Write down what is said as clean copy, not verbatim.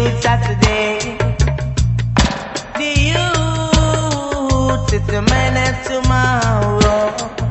youth of today. The youth is the man of tomorrow.